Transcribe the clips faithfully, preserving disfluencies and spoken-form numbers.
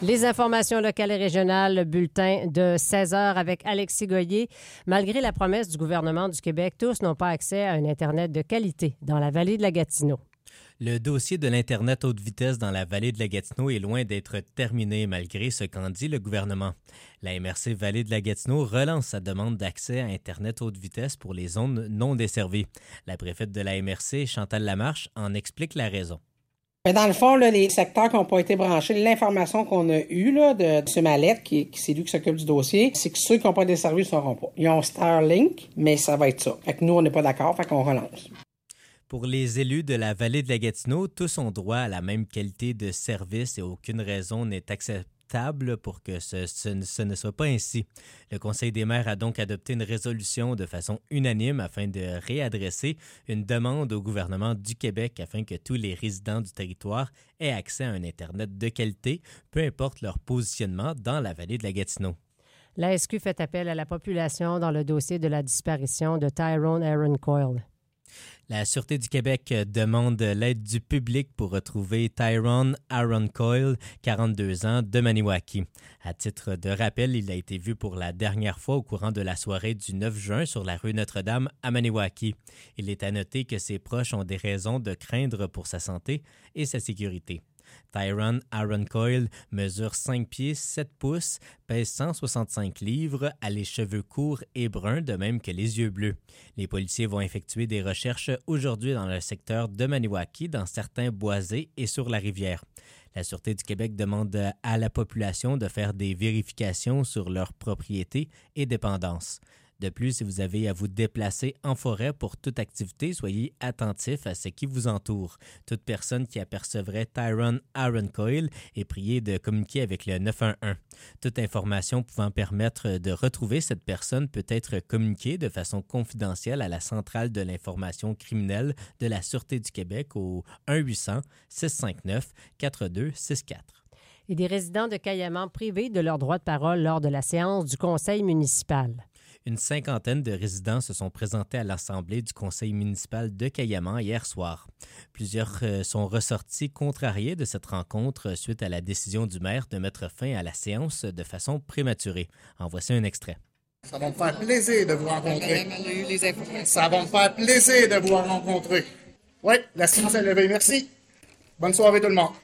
Les informations locales et régionales, le bulletin de seize heures avec Alexis Goyer. Malgré la promesse du gouvernement du Québec, tous n'ont pas accès à un Internet de qualité dans la vallée de la Gatineau. Le dossier de l'Internet haute vitesse dans la vallée de la Gatineau est loin d'être terminé malgré ce qu'en dit le gouvernement. La M R C Vallée de la Gatineau relance sa demande d'accès à Internet haute vitesse pour les zones non desservies. La préfète de la M R C, Chantal Lamarche, en explique la raison. Dans le fond, là, les secteurs qui n'ont pas été branchés, l'information qu'on a eue là, de, de M. Mallette, qui, qui c'est lui qui s'occupe du dossier, c'est que ceux qui n'ont pas desservi ne seront pas. Ils ont Starlink, mais ça va être ça. Fait que nous, on n'est pas d'accord, fait qu'on relance. Pour les élus de la vallée de la Gatineau, tous ont droit à la même qualité de service et aucune raison n'est acceptable pour que ce, ce, ce ne soit pas ainsi. Le Conseil des maires a donc adopté une résolution de façon unanime afin de réadresser une demande au gouvernement du Québec afin que tous les résidents du territoire aient accès à un Internet de qualité, peu importe leur positionnement dans la vallée de la Gatineau. La S Q fait appel à la population dans le dossier de la disparition de Tyrone Aaron Coyle. La Sûreté du Québec demande l'aide du public pour retrouver Tyrone Aaron Coyle, quarante-deux ans, de Maniwaki. À titre de rappel, il a été vu pour la dernière fois au courant de la soirée du neuf juin sur la rue Notre-Dame à Maniwaki. Il est à noter que ses proches ont des raisons de craindre pour sa santé et sa sécurité. Tyrone Aaron Coyle mesure cinq pieds sept pouces, pèse cent soixante-cinq livres, a les cheveux courts et bruns, de même que les yeux bleus. Les policiers vont effectuer des recherches aujourd'hui dans le secteur de Maniwaki, dans certains boisés et sur la rivière. La Sûreté du Québec demande à la population de faire des vérifications sur leurs propriétés et dépendances. De plus, si vous avez à vous déplacer en forêt pour toute activité, soyez attentifs à ce qui vous entoure. Toute personne qui apercevrait Tyrone Aaron Coyle est priée de communiquer avec le neuf un un. Toute information pouvant permettre de retrouver cette personne peut être communiquée de façon confidentielle à la centrale de l'information criminelle de la Sûreté du Québec au un huit cents six cent cinquante-neuf quarante-deux soixante-quatre. Et des résidents de Cayamant privés de leur droit de parole lors de la séance du conseil municipal. Une cinquantaine de résidents se sont présentés à l'Assemblée du conseil municipal de Cayamant hier soir. Plusieurs euh, sont ressortis contrariés de cette rencontre suite à la décision du maire de mettre fin à la séance de façon prématurée. En voici un extrait. Ça va me faire plaisir de vous rencontrer. Ça va me faire plaisir de vous rencontrer. Oui, la séance est levée. Merci. Bonne soirée tout le monde.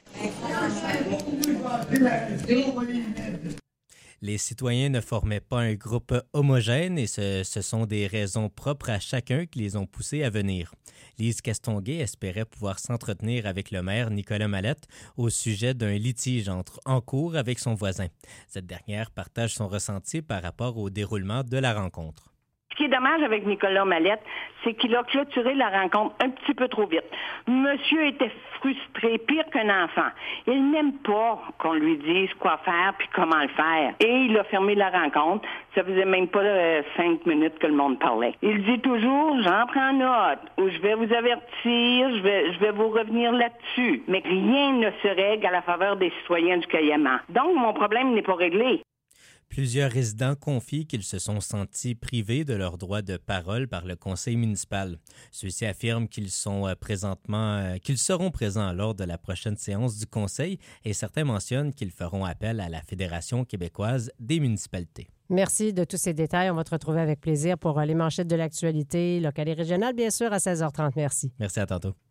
Les citoyens ne formaient pas un groupe homogène et ce, ce sont des raisons propres à chacun qui les ont poussés à venir. Lise Castonguay espérait pouvoir s'entretenir avec le maire Nicolas Mallette au sujet d'un litige entre, en cours avec son voisin. Cette dernière partage son ressenti par rapport au déroulement de la rencontre. Ce qui est dommage avec Nicolas Mallette, c'est qu'il a clôturé la rencontre un petit peu trop vite. Monsieur était frustré, pire qu'un enfant. Il n'aime pas qu'on lui dise quoi faire puis comment le faire. Et il a fermé la rencontre. Ça faisait même pas euh, cinq minutes que le monde parlait. Il dit toujours, j'en prends note, ou je vais vous avertir, je vais, je vais vous revenir là-dessus. Mais rien ne se règle à la faveur des citoyens du Cayamant. Donc, mon problème n'est pas réglé. Plusieurs résidents confient qu'ils se sont sentis privés de leur droit de parole par le conseil municipal. Ceux-ci affirment qu'ils sont présentement, qu'ils seront présents lors de la prochaine séance du conseil et certains mentionnent qu'ils feront appel à la Fédération québécoise des municipalités. Merci de tous ces détails. On va te retrouver avec plaisir pour les manchettes de l'actualité locale et régionale, bien sûr, à seize heures trente. Merci. Merci, à tantôt.